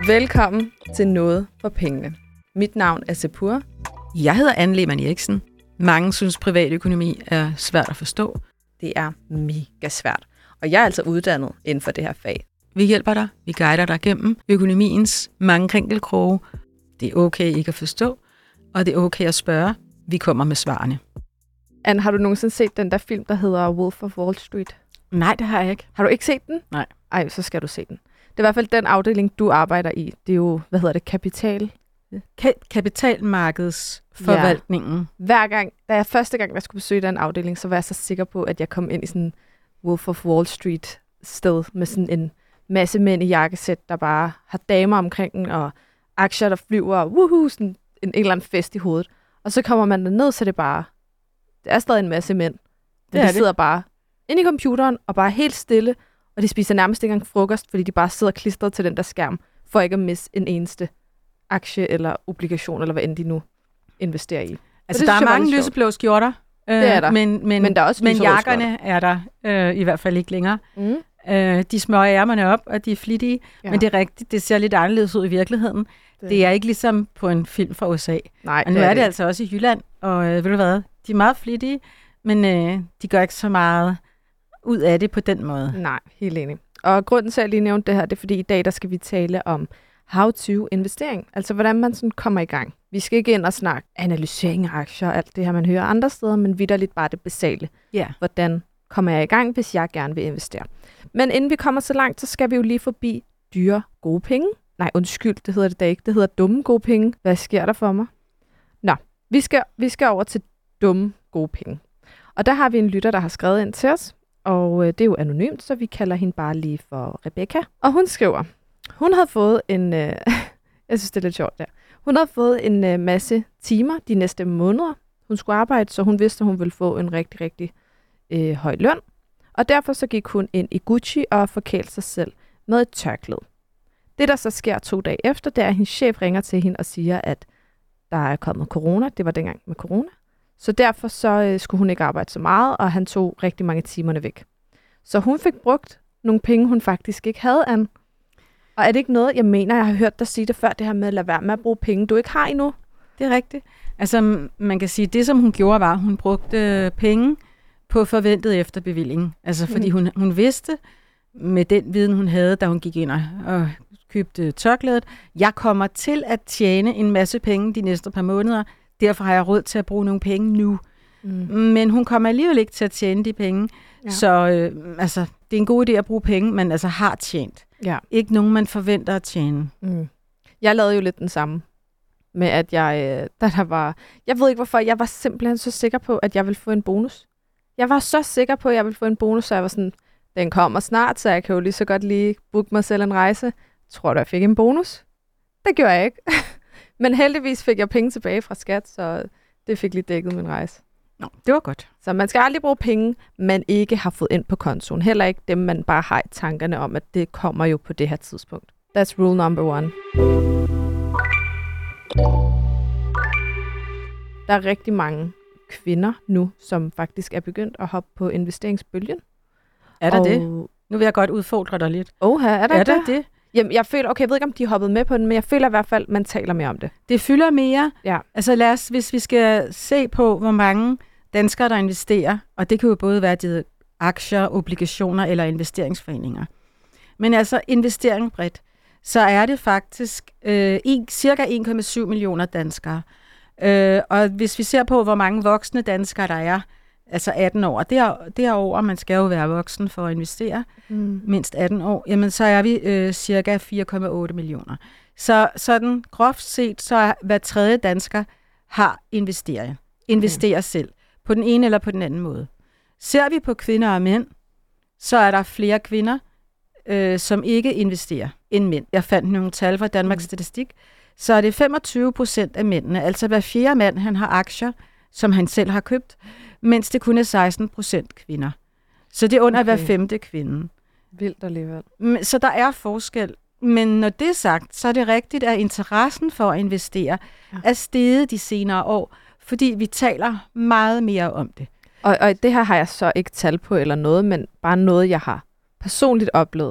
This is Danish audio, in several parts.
Velkommen til Noget for Pengene. Mit navn er Sepur. Jeg hedder Anne Lehmann Eriksen. Mange synes, privatøkonomi er svært at forstå. Det er mega svært, og jeg er altså uddannet inden for det her fag. Vi hjælper dig, vi guider dig gennem økonomiens mange krinkelkroge. Det er okay ikke at forstå, og det er okay at spørge. Vi kommer med svarene. Anne, har du nogensinde set den der film, der hedder Wolf of Wall Street? Nej, det har jeg ikke. Har du ikke set den? Nej. Ej, så skal du se den. Det er i hvert fald den afdeling, du arbejder i. Det er jo, Kapitalmarkedsforvaltningen. Ja. Første gang, jeg skulle besøge den afdeling, så var jeg så sikker på, at jeg kom ind i sådan en Wolf of Wall Street sted med sådan en masse mænd i jakkesæt, der bare har damer omkring og aktier, der flyver, og sådan en eller anden fest i hovedet. Og så kommer man derned, så det er stadig en masse mænd. Men de sidder bare inde i computeren og bare helt stille, og de spiser nærmest ikke engang frokost, fordi de bare sidder klistret til den der skærm, for ikke at misse en eneste aktie eller obligation, eller hvad end de nu investerer i. Altså, der er mange lyseblå skjorter. Det er der. Men der er også men jakkerne er der i hvert fald ikke længere. De smøger ærmerne op, og de er flittige. Ja. Men det er rigtigt, det ser lidt anderledes ud i virkeligheden. Det er ikke ligesom på en film fra USA. Nej, og nu er det altså også i Jylland, og ved du hvad, de er meget flittige, men de gør ikke så meget ud af det på den måde. Nej, helt enig. Og grunden til, at jeg lige nævnte det her, det er, fordi i dag, der skal vi tale om how-to-investering. Altså, hvordan man sådan kommer i gang. Vi skal ikke ind og snakke analysering af aktier og alt det her, man hører andre steder, men vitterligt bare det basale. Ja. Hvordan kommer jeg i gang, hvis jeg gerne vil investere? Men inden vi kommer så langt, så skal vi jo lige forbi dyre gode penge. Nej, undskyld, det hedder det da ikke. Det hedder dumme gode penge. Hvad sker der for mig? Nå, vi skal over til dumme gode penge. Og der har vi en lytter, der har skrevet ind til os. Og det er jo anonymt, så vi kalder hende bare lige for Rebecca. Og hun skriver, hun havde fået en... jeg synes, det er lidt sjovt der. Hun havde fået en masse timer de næste måneder. Hun skulle arbejde, så hun vidste, at hun ville få en rigtig, rigtig høj løn. Og derfor så gik hun ind i Gucci og forkælte sig selv med et tørklæde. Det, der så sker 2 dage efter, det er, at hendes chef ringer til hende og siger, at der er kommet corona. Det var dengang med corona. Så derfor så skulle hun ikke arbejde så meget, og han tog rigtig mange timerne væk. Så hun fik brugt nogle penge, hun faktisk ikke havde an. Og er det ikke noget, jeg har hørt dig sige det før, det her med at lade være med at bruge penge, du ikke har endnu? Det er rigtigt. Altså, man kan sige, det som hun gjorde var, at hun brugte penge på forventet efterbevilling. Altså, fordi hun vidste, med den viden, hun havde, da hun gik ind og købte tørklædet, jeg kommer til at tjene en masse penge de næste par måneder, derfor har jeg råd til at bruge nogle penge nu. Men hun kommer alligevel ikke til at tjene de penge. Ja. Så altså, det er en god idé at bruge penge, men altså har tjent. Ja. Ikke nogen, man forventer at tjene. Jeg lavede jo lidt den samme. Med at jeg ved ikke hvorfor, jeg var simpelthen så sikker på, at jeg ville få en bonus. Jeg var så sikker på, at jeg ville få en bonus, så jeg var sådan, den kommer snart, så jeg kan jo lige så godt lige booke mig selv en rejse. Tror du, jeg fik en bonus? Det gjorde jeg ikke. Men heldigvis fik jeg penge tilbage fra skat, så det fik lige dækket min rejse. Nå, det var godt. Så man skal aldrig bruge penge, man ikke har fået ind på kontoen. Heller ikke dem, man bare har i tankerne om, at det kommer jo på det her tidspunkt. That's rule number 1. Der er rigtig mange kvinder nu, som faktisk er begyndt at hoppe på investeringsbølgen. Er der det? Nu vil jeg godt udfordre dig lidt. Er der det? Jamen, jeg føler, jeg ved ikke, om de hoppede med på den, men jeg føler i hvert fald, man taler mere om det. Det fylder mere. Ja. Altså hvis vi skal se på, hvor mange danskere, der investerer, og det kan jo både være de aktier, obligationer eller investeringsforeninger. Men altså investering bredt, så er det faktisk cirka 1,7 millioner danskere. Og hvis vi ser på, hvor mange voksne danskere der er, altså 18 år, derover, man skal jo være voksen for at investere, mindst 18 år, jamen så er vi cirka 4,8 millioner. Så sådan groft set, så er hver tredje dansker har investerer selv, på den ene eller på den anden måde. Ser vi på kvinder og mænd, så er der flere kvinder, som ikke investerer end mænd. Jeg fandt nogle tal fra Danmarks Statistik, så er det 25% af mændene, altså hver fjerde mand, han har aktier, som han selv har købt, mens det kun er 16% kvinder. Så det er under hver femte kvinde. Vildt alligevel. Så der er forskel. Men når det er sagt, så er det rigtigt, at interessen for at investere er steget de senere år, fordi vi taler meget mere om det. Og det her har jeg så ikke tal på eller noget, men bare noget, jeg har personligt oplevet.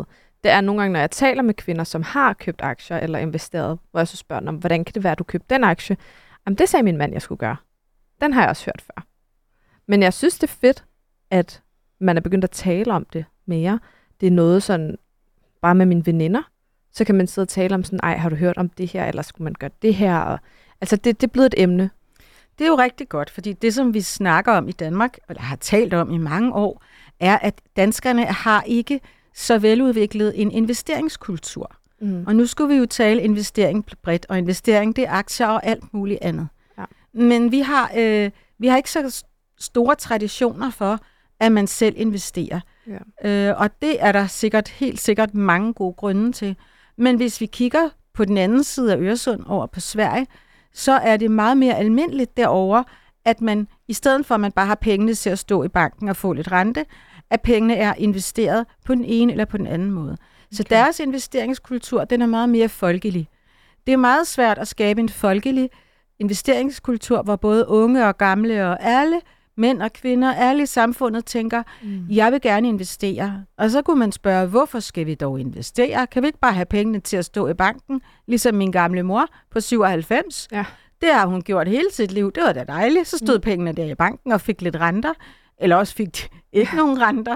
det er nogle gange, når jeg taler med kvinder, som har købt aktier eller investeret, hvor jeg så spørger dem, hvordan kan det være, at du købte den aktie? Jamen, det sagde min mand, jeg skulle gøre. Den har jeg også hørt før. Men jeg synes, det er fedt, at man er begyndt at tale om det mere. Det er noget sådan, bare med mine veninder, så kan man sidde og tale om sådan, ej, har du hørt om det her, eller skulle man gøre det her? Og, altså, det er blevet et emne. Det er jo rigtig godt, fordi det, som vi snakker om i Danmark, eller har talt om i mange år, er, at danskerne har ikke så veludviklet en investeringskultur. Og nu skulle vi jo tale investering bredt, og investering, det er aktier og alt muligt andet. Ja. Men vi har ikke så store traditioner for, at man selv investerer. Ja. Og det er der helt sikkert mange gode grunde til. Men hvis vi kigger på den anden side af Øresund over på Sverige, så er det meget mere almindeligt derovre, at man, i stedet for at man bare har pengene til at stå i banken og få lidt rente, at pengene er investeret på den ene eller på den anden måde. Så deres investeringskultur, den er meget mere folkelig. Det er meget svært at skabe en folkelig investeringskultur, hvor både unge og gamle og alle, mænd og kvinder, alle i samfundet tænker, jeg vil gerne investere. Og så kunne man spørge, hvorfor skal vi dog investere? Kan vi ikke bare have pengene til at stå i banken, ligesom min gamle mor på 97? Ja. Det har hun gjort hele sit liv. Det var da dejligt. Så stod pengene der i banken og fik lidt renter. Eller også fik de ikke nogen renter.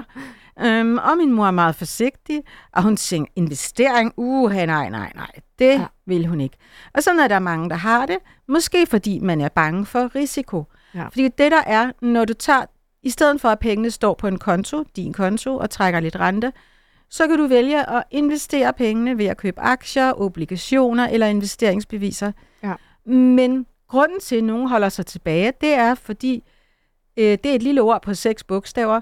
Og min mor er meget forsigtig, og hun siger, investering, nej, det vil hun ikke. Og sådan er der mange, der har det, måske fordi man er bange for risiko. Ja. Fordi det der er, når du tager, i stedet for at pengene står på en konto, din konto, og trækker lidt rente, så kan du vælge at investere pengene ved at købe aktier, obligationer eller investeringsbeviser. Ja. Men grunden til, at nogen holder sig tilbage, det er, fordi det er et lille ord på 6 bogstaver,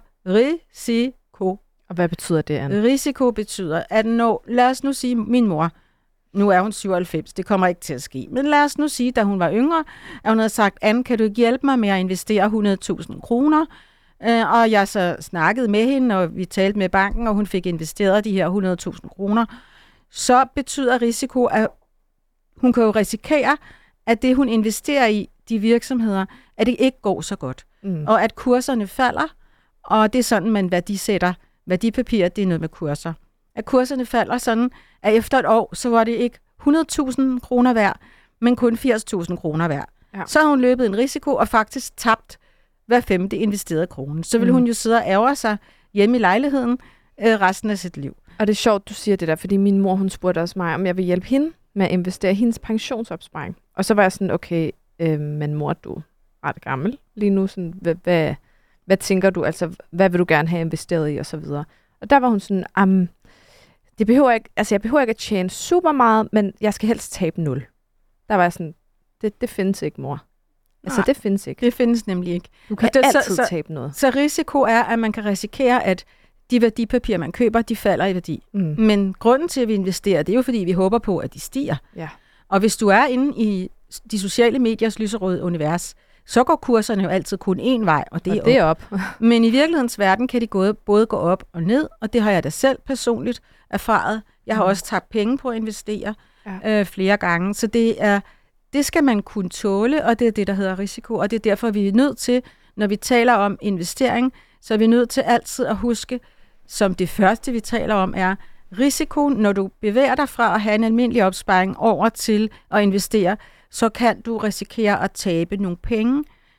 risiko. Og hvad betyder det, Anne? Risiko betyder, at lad os nu sige, min mor, nu er hun 97, det kommer ikke til at ske, men lad os nu sige, da hun var yngre, at hun havde sagt, Anne, kan du ikke hjælpe mig med at investere 100.000 kroner? Og jeg så snakkede med hende, og vi talte med banken, og hun fik investeret de her 100.000 kroner. Så betyder risiko, at hun kan jo risikere, at det, hun investerer i, de virksomheder, at det ikke går så godt. Og at kurserne falder, og det er sådan, man værdisætter. Værdipapirer, det er noget med kurser. At kurserne falder sådan, at efter et år, så var det ikke 100.000 kroner værd, men kun 80.000 kroner værd. Ja. Så har hun løbet en risiko og faktisk tabt hver 5. investerede krone. Så vil hun jo sidde og ærge sig hjemme i lejligheden resten af sit liv. Og det er sjovt, du siger det der, fordi min mor, hun spurgte også mig, om jeg vil hjælpe hende med at investere i hendes pensionsopsparing. Og så var jeg sådan, okay, men mor, du er ret gammel lige nu. Sådan, hvad tænker du? Altså, hvad vil du gerne have investeret i? Og så videre. Og der var hun sådan, jeg behøver ikke at tjene super meget, men jeg skal helst tabe 0. Der var jeg sådan, det findes ikke, mor. Altså, det findes ikke. Det findes nemlig ikke. Du kan altid tabe noget. Så risiko er, at man kan risikere, at de værdipapirer, man køber, de falder i værdi. Men grunden til, at vi investerer, det er jo, fordi vi håber på, at de stiger. Ja. Og hvis du er inde i de sociale mediers lyserøde univers, så går kurserne jo altid kun én vej, og det er op. Men i virkelighedens verden kan de både gå op og ned, og det har jeg da selv personligt erfaret. Jeg har også tabt penge på at investere flere gange, så det skal man kunne tåle, og det er det, der hedder risiko, og det er derfor, vi er nødt til, når vi taler om investering, så er vi nødt til altid at huske, som det første, vi taler om, er risiko, når du bevæger dig fra at have en almindelig opsparing over til at investere, så kan du risikere at tabe nogle penge.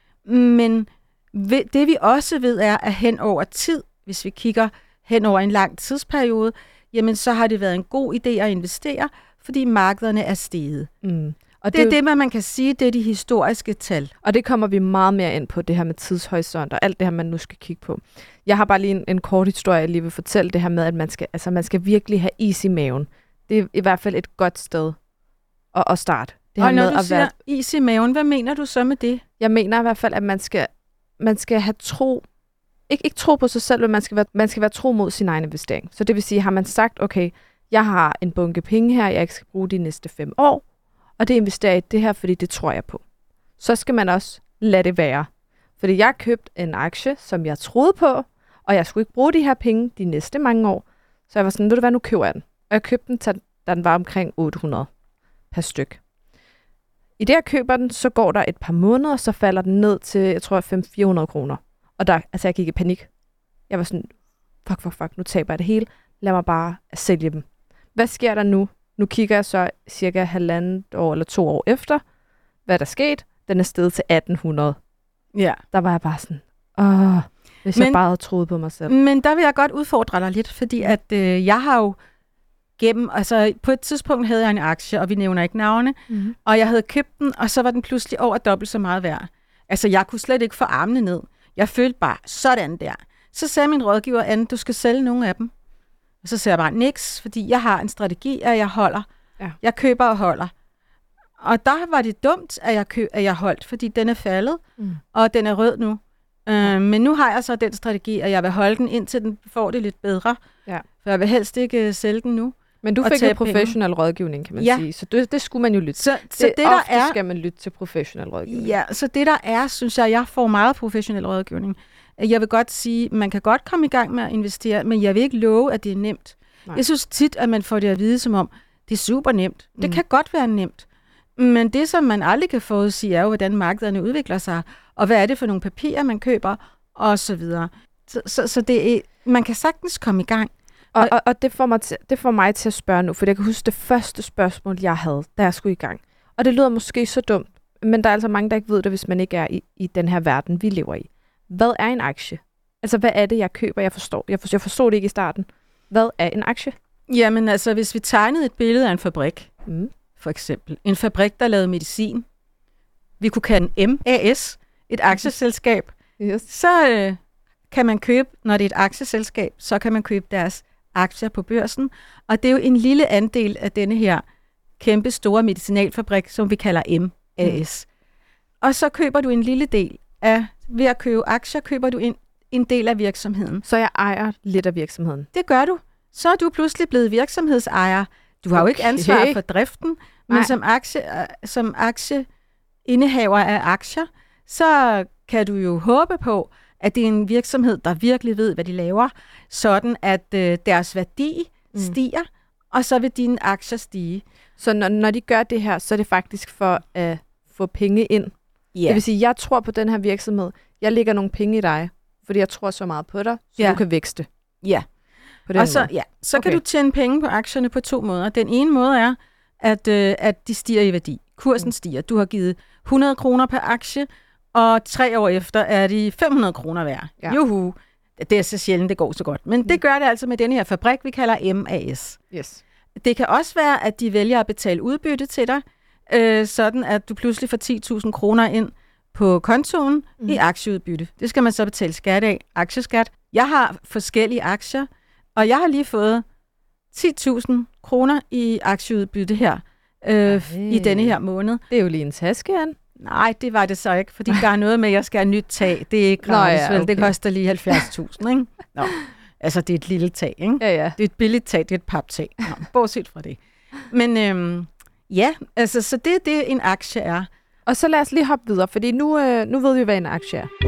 Men det vi også ved er, at hen over tid, hvis vi kigger hen over en lang tidsperiode, jamen så har det været en god idé at investere, fordi markederne er steget. Og det er det, man kan sige, det er de historiske tal. Og det kommer vi meget mere ind på, det her med tidshorisont og alt det her, man nu skal kigge på. Jeg har bare lige en kort historie, jeg lige vil fortælle det her med, at man skal virkelig have is i maven. Det er i hvert fald et godt sted at starte. Det og når du siger is i maven, hvad mener du så med det? Jeg mener i hvert fald, at man skal have tro, ikke tro på sig selv, men man skal være tro mod sin egen investering. Så det vil sige, har man sagt, okay, jeg har en bunke penge her, jeg ikke skal bruge de næste 5 år, og det investerer i det her, fordi det tror jeg på. Så skal man også lade det være. Fordi jeg købte en aktie, som jeg troede på, og jeg skulle ikke bruge de her penge de næste mange år. Så jeg var sådan, ved du hvad, nu køber jeg den. Og jeg købte den, da den var omkring 800 per styk. I det, jeg køber den, så går der et par måneder, så falder den ned til, jeg tror, 500-400 kroner. Og jeg gik i panik. Jeg var sådan, fuck, nu taber jeg det hele. lad mig bare sælge dem. Hvad sker der nu? Nu kigger jeg så cirka 1,5 år eller 2 år efter, hvad der skete. Den er steget til 1.800. Ja. Der var jeg bare sådan, hvis jeg bare havde troet på mig selv. Men der vil jeg godt udfordre dig lidt, fordi at jeg har jo på et tidspunkt havde jeg en aktie, og vi nævner ikke navne, og jeg havde købt den, og så var den pludselig over dobbelt så meget værd. Altså, jeg kunne slet ikke få armene ned. Jeg følte bare, sådan der. Så sagde min rådgiver, Anne, du skal sælge nogle af dem. Og så sagde jeg bare, niks, fordi jeg har en strategi, at jeg holder. Ja. Jeg køber og holder. Og der var det dumt, at jeg holdt, fordi den er faldet, og den er rød nu. Men nu har jeg så den strategi, at jeg vil holde den, indtil den får det lidt bedre. Ja. For jeg vil helst ikke sælge den nu. Men du fik jo professionel rådgivning, kan man sige. Så det skulle man jo lytte. Så det der er, skal man lytte til professionel rådgivning. Ja, så det der er, synes jeg får meget professionel rådgivning. Jeg vil godt sige, man kan godt komme i gang med at investere, men jeg vil ikke love, at det er nemt. Nej. Jeg synes tit, at man får det at vide som om, det er super nemt. Det kan godt være nemt. Men det, som man aldrig kan forudsige, er jo, hvordan markederne udvikler sig, og hvad er det for nogle papirer, man køber, og så videre. Så det er, man kan sagtens komme i gang. Og det får mig til at spørge nu, for jeg kan huske det første spørgsmål, jeg havde, da jeg skulle i gang. Og det lyder måske så dumt, men der er altså mange, der ikke ved det, hvis man ikke er i den her verden, vi lever i. Hvad er en aktie? Altså, hvad er det, jeg køber? Jeg forstod det ikke i starten. Hvad er en aktie? Jamen, altså, hvis vi tegnede et billede af en fabrik, for eksempel. En fabrik, der lavede medicin. Vi kunne kalde den MAS, et aktieselskab. Så kan man købe, når det er et aktieselskab, så kan man købe deres aktier på børsen. Og det er jo en lille andel af denne her kæmpe store medicinalfabrik, som vi kalder MAS. Og så køber du en lille del af, ved at købe aktier, køber du en del af virksomheden. Så jeg ejer lidt af virksomheden? Det gør du. Så er du pludselig blevet virksomhedsejer. Du har jo ikke ansvar for driften, men som aktieindehaver af aktier, så kan du jo håbe på, at det er en virksomhed, der virkelig ved, hvad de laver, sådan at deres værdi stiger, og så vil dine aktier stige. Så når de gør det her, så er det faktisk for at få penge ind? Ja. Det vil sige, jeg tror på den her virksomhed, jeg lægger nogle penge i dig, fordi jeg tror så meget på dig, så du kan vækste. Ja. Og så kan du tjene penge på aktierne på 2 måder. Den ene måde er, at de stiger i værdi. Kursen stiger. Du har givet 100 kroner per aktie, og 3 år efter er de 500 kroner værd. Ja. Juhu! Det er så sjældent, det går så godt. Men det gør det altså med den her fabrik, vi kalder MAS. Yes. Det kan også være, at de vælger at betale udbytte til dig, sådan at du pludselig får 10.000 kroner ind på kontoen i aktieudbytte. Det skal man så betale skat af, aktieskat. Jeg har forskellige aktier, og jeg har lige fået 10.000 kroner i aktieudbytte her i denne her måned. Det er jo lige en taske, Anne. Nej, det var det så ikke, fordi der er noget med, at jeg skal have nyt tag. Det er ikke gratis, vel? Det koster lige 70.000, ikke? Nå, altså, det er et lille tag, ikke? Ja. Det er et billigt tag, det er et paptag. Nå, bortset fra det. Men altså, så det er det, en aktie er. Og så lad os lige hoppe videre, fordi nu ved vi, hvad en aktie er.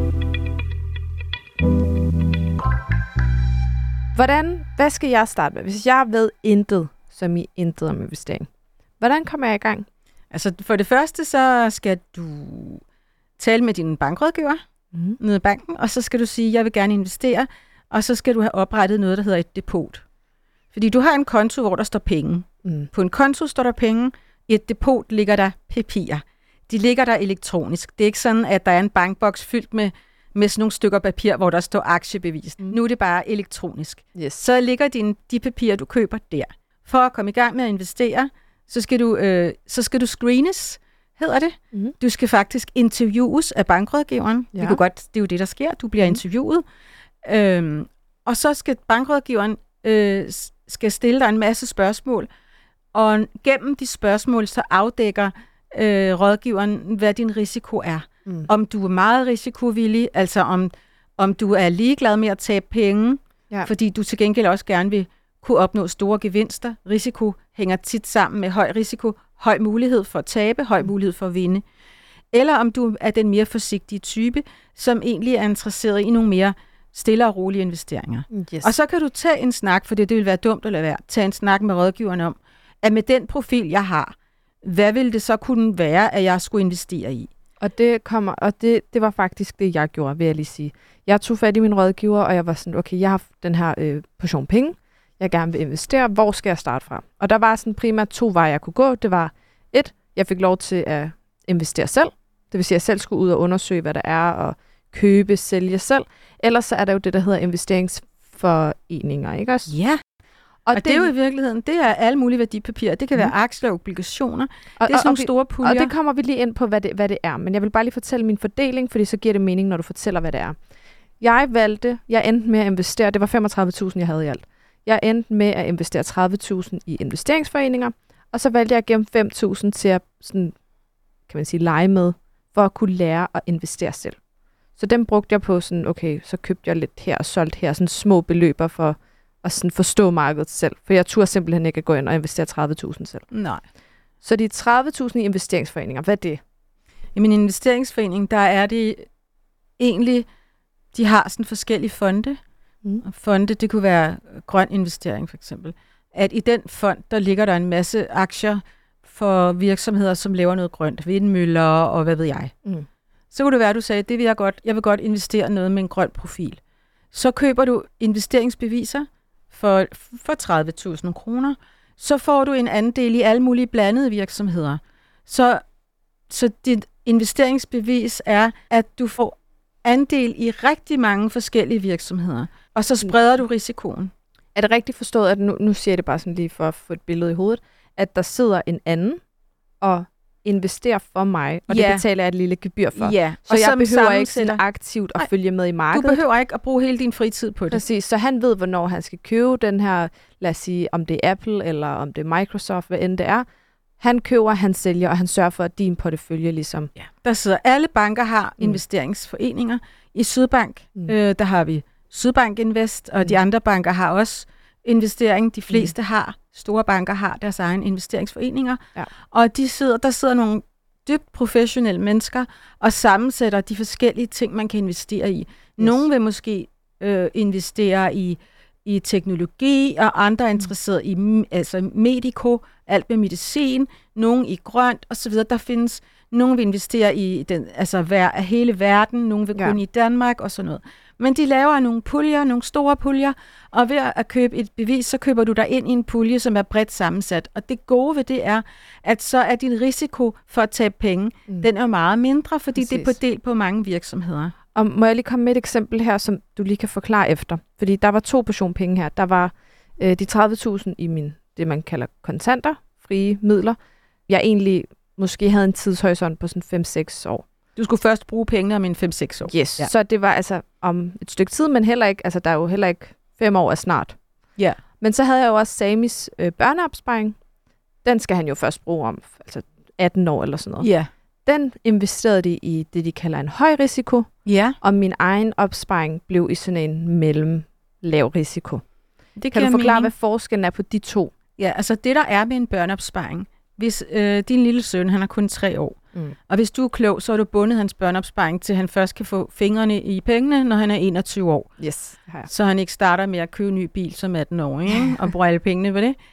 Hvad skal jeg starte med? Hvis jeg ved intet, som i intet om investering, hvordan kommer jeg i gang? Altså for det første, så skal du tale med din bankrådgiver nede i banken, og så skal du sige, jeg vil gerne investere, og så skal du have oprettet noget, der hedder et depot. Fordi du har en konto, hvor der står penge. På en konto står der penge, i et depot ligger der papirer. De ligger der elektronisk. Det er ikke sådan, at der er en bankboks fyldt med sådan nogle stykker papir, hvor der står aktiebevis. Nu er det bare elektronisk. Yes. Så ligger de papirer, du køber der. For at komme i gang med at investere, så skal du screenes, hedder det. Du skal faktisk interviews af bankrådgiveren. Ja. Det er jo det, der sker. Du bliver interviewet. Og så skal bankrådgiveren skal stille dig en masse spørgsmål. Og gennem de spørgsmål, så afdækker rådgiveren, hvad din risiko er. Om du er meget risikovillig, altså om du er ligeglad med at tabe penge, fordi du til gengæld også gerne vil kunne opnå store gevinster. Risiko hænger tit sammen med høj risiko, høj mulighed for at tabe, høj mulighed for at vinde. Eller om du er den mere forsigtige type, som egentlig er interesseret i nogle mere stille og rolige investeringer. Yes. Og så kan du tage en snak, for det vil være dumt at lade være, tage en snak med rådgiveren om, at med den profil, jeg har, hvad ville det så kunne være, at jeg skulle investere i? Og det var faktisk det, jeg gjorde, vil jeg lige sige. Jeg tog fat i min rådgiver, og jeg var sådan, okay, jeg har den her portion penge. jeg gerne vil investere. Hvor skal jeg starte fra? Og der var sådan primært 2 veje, jeg kunne gå. Det var 1, jeg fik lov til at investere selv. Det vil sige, at jeg selv skulle ud og undersøge, hvad der er, og købe, sælge selv. Ellers så er der jo det, der hedder investeringsforeninger, ikke også? Ja, og det er jo i virkeligheden, det er alle mulige værdipapirer. Det kan være aktier og obligationer. Det er sådan nogle store puljer. Og det kommer vi lige ind på, hvad det er. Men jeg vil bare lige fortælle min fordeling, fordi så giver det mening, når du fortæller, hvad det er. Jeg endte med at investere, det var 35.000, jeg havde i alt. Jeg endte med at investere 30.000 i investeringsforeninger, og så valgte jeg at gemme 5.000 til at sådan, kan man sige, lege med, for at kunne lære at investere selv. Så dem brugte jeg på sådan, okay, så købte jeg lidt her og solgte her, sådan små beløber for at sådan forstå markedet selv. For jeg turde simpelthen ikke at gå ind og investere 30.000 selv. Nej. Så de 30.000 i investeringsforeninger, hvad er det? I min investeringsforening, der er det egentlig, de har sådan forskellige fonde. Fonde, det kunne være grøn investering for eksempel. At i den fond, der ligger der en masse aktier for virksomheder, som laver noget grønt. Vindmøller og hvad ved jeg. Så kunne det være, at du sagde, det vil jeg vil godt investere noget med en grøn profil. Så køber du investeringsbeviser for 30.000 kroner. Så får du en andel i alle mulige blandede virksomheder. Så dit investeringsbevis er, at du får andel i rigtig mange forskellige virksomheder. Og så spreder du risikoen. Er det rigtigt forstået, at nu siger jeg det bare sådan lige for at få et billede i hovedet, at der sidder en anden og investerer for mig, og det betaler jeg et lille gebyr for. Ja. Så jeg behøver ikke sådan aktivt at følge med i markedet. Du behøver ikke at bruge hele din fritid på det. Præcis, så han ved, hvornår han skal købe den her, lad os sige, om det er Apple eller om det er Microsoft, hvad end det er. Han køber, han sælger, og han sørger for, at din portefølje ligesom... Ja. Der sidder alle banker har investeringsforeninger. I Sydbank, der har vi Sydbank Invest, og de andre banker har også investering. De fleste har, store banker har deres egen investeringsforeninger. Ja. Og der sidder nogle dybt professionelle mennesker og sammensætter de forskellige ting, man kan investere i. Nogle vil måske investere i teknologi, og andre er interesseret i medico, alt med medicin, nogle i grønt osv. Der findes, nogle vil investere i hele verden, nogle vil kun i Danmark og sådan noget. Men de laver nogle puljer, nogle store puljer, og ved at købe et bevis, så køber du dig ind i en pulje, som er bredt sammensat. Og det gode ved det er, at så er din risiko for at tabe penge, den er meget mindre, fordi det er fordelt på mange virksomheder. Og må jeg lige komme med et eksempel her, som du lige kan forklare efter? Fordi der var 2 portion penge her. Der var de 30.000 i det man kalder kontanter, frie midler. Jeg egentlig måske havde en tidshorisont på sådan 5-6 år. Du skulle først bruge pengene om en 5-6 år. Yes, så det var altså om et stykke tid, men heller ikke, altså der er jo heller ikke 5 år er snart. Ja. Men så havde jeg jo også Samis børneopsparing. Den skal han jo først bruge om 18 år eller sådan noget. Ja. Den investerede de i det, de kalder en høj risiko. Ja. Og min egen opsparing blev i sådan en mellemlav risiko. Det kan du forklare, hvad forskellen er på de 2? Ja, altså det der er med en børneopsparing. Hvis din lille søn, han er kun 3 år, og hvis du er klog, så er du bundet hans børneopsparing til, han først kan få fingrene i pengene, når han er 21 år. Yes. Så han ikke starter med at købe en ny bil som 18-årig, ikke? Og bruge alle pengene på det.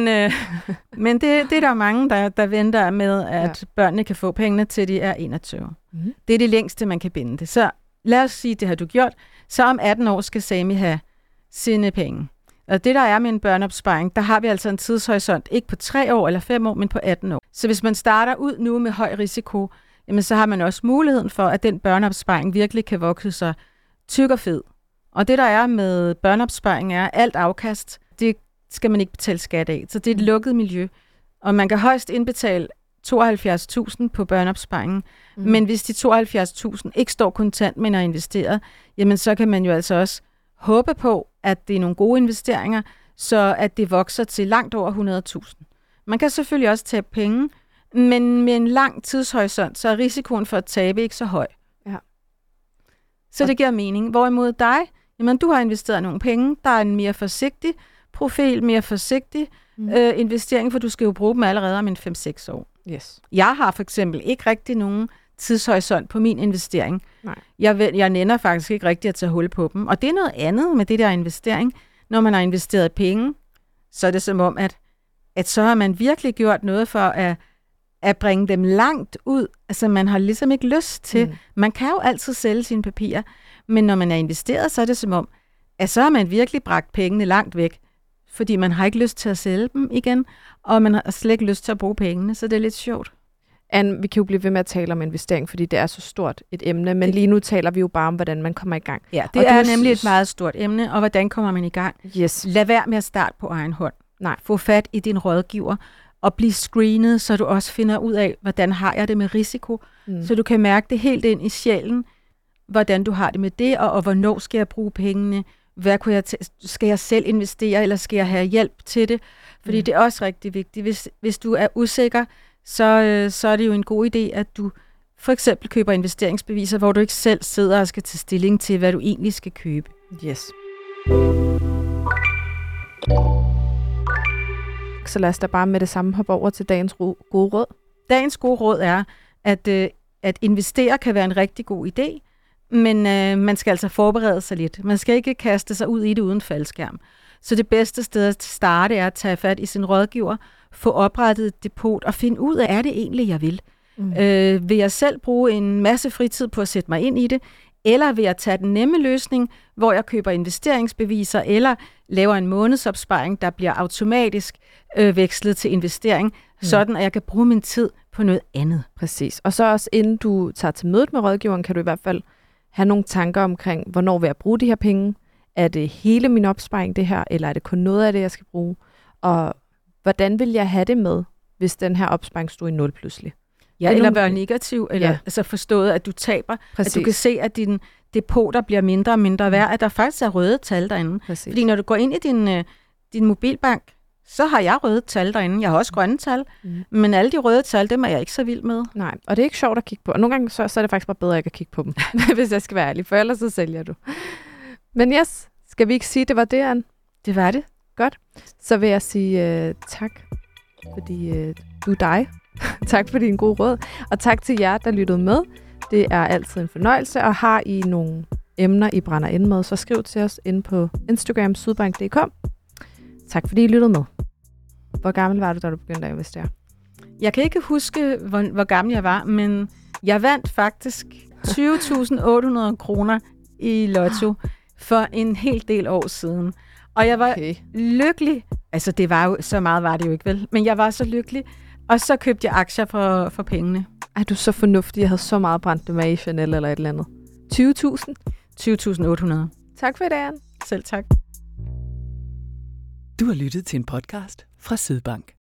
Men det er der mange, der venter med, at børnene kan få pengene til, de er 21. Det er det længste, man kan binde det. Så lad os sige, det har du gjort. Så om 18 år skal Sami have sine penge. Og det, der er med en børneopsparing, der har vi altså en tidshorisont, ikke på 3 år eller 5 år, men på 18 år. Så hvis man starter ud nu med høj risiko, jamen så har man også muligheden for, at den børneopsparing virkelig kan vokse sig tyk og fed. Og det, der er med børneopsparing, er alt afkast, det skal man ikke betale skat af. Så det er et lukket miljø. Og man kan højst indbetale 72.000 på børneopsparingen. Men hvis de 72.000 ikke står kontant, men er investeret, jamen så kan man jo altså også håbe på, at det er nogle gode investeringer, så at det vokser til langt over 100.000. Man kan selvfølgelig også tabe penge, men med en lang tidshorisont, så er risikoen for at tabe ikke så høj. Ja. Så det giver mening. Hvorimod dig, jamen du har investeret nogle penge, der er en mere forsigtig profil, mere forsigtig investering, for du skal jo bruge dem allerede om en 5-6 år. Yes. Jeg har for eksempel ikke rigtig nogen tidshorisont på min investering. Nej. Jeg nænder faktisk ikke rigtig at tage hul på dem. Og det er noget andet med det der investering. Når man har investeret penge, så er det som om, at så har man virkelig gjort noget for at bringe dem langt ud. Altså man har ligesom ikke lyst til. Man kan jo altid sælge sine papirer, men når man er investeret, så er det som om, at så har man virkelig bragt pengene langt væk fordi man har ikke lyst til at sælge dem igen, og man har slet ikke lyst til at bruge pengene, så det er lidt sjovt. Anne, vi kan jo blive ved med at tale om investering, fordi det er så stort et emne, men lige nu taler vi jo bare om, hvordan man kommer i gang. Ja, det er nemlig et meget stort emne, og hvordan kommer man i gang? Yes. Lad være med at starte på egen hånd. Nej. Få fat i din rådgiver, og blive screenet, så du også finder ud af, hvordan har jeg det med risiko, så du kan mærke det helt ind i sjælen, hvordan du har det med det, og hvornår skal jeg bruge pengene, skal jeg selv investere, eller skal jeg have hjælp til det? Fordi det er også rigtig vigtigt. Hvis du er usikker, så er det jo en god idé, at du for eksempel køber investeringsbeviser, hvor du ikke selv sidder og skal tage stilling til, hvad du egentlig skal købe. Yes. Så lad os da bare med det samme hoppe over til dagens gode råd. Dagens gode råd er, at investere kan være en rigtig god idé, men man skal altså forberede sig lidt. Man skal ikke kaste sig ud i det uden faldskærm. Så det bedste sted at starte er at tage fat i sin rådgiver, få oprettet et depot og finde ud af, er det egentlig, jeg vil? Vil jeg selv bruge en masse fritid på at sætte mig ind i det, eller vil jeg tage den nemme løsning, hvor jeg køber investeringsbeviser, eller laver en månedsopsparing, der bliver automatisk vekslet til investering, sådan at jeg kan bruge min tid på noget andet. Præcis. Og så også inden du tager til mødet med rådgiveren, kan du i hvert fald have nogle tanker omkring, hvornår vil jeg bruge de her penge? Er det hele min opsparing det her, eller er det kun noget af det, jeg skal bruge? Og hvordan vil jeg have det med, hvis den her opsparing stod i 0 pludselig? Ja, eller være negativ, eller altså forstået, at du taber. Præcis. At du kan se, at din depoter bliver mindre og mindre værd, at der faktisk er røde tal derinde. Præcis. Fordi når du går ind i din mobilbank, så har jeg røde tal derinde. Jeg har også grønne tal, men alle de røde tal, dem er jeg ikke så vild med. Nej, og det er ikke sjovt at kigge på. Og nogle gange så er det faktisk bare bedre ikke at kigge på dem, hvis jeg skal være ærlig, for ellers så sælger du. Men yes, skal vi ikke sige, det var det, Anne? Det var det. Godt. Så vil jeg sige tak, fordi du er dig. Tak for din gode råd. Og tak til jer, der lyttede med. Det er altid en fornøjelse, og har I nogle emner, I brænder ind med, så skriv til os inde på Instagram sydbank.dk. Tak fordi I lyttede med. Hvor gammel var du, da du begyndte at investere? Jeg kan ikke huske, hvor gammel jeg var, men jeg vandt faktisk 20.800 kroner i lotto for en hel del år siden. Og jeg var lykkelig. Altså, det var jo, så meget var det jo ikke, vel? Men jeg var så lykkelig. Og så købte jeg aktier for pengene. Er du så fornuftig? Jeg havde så meget brændt det med i Chanel eller et eller andet. 20.000? 20.800. Tak for i dag, Anne. Selv tak. Du har lyttet til en podcast fra Sydbank.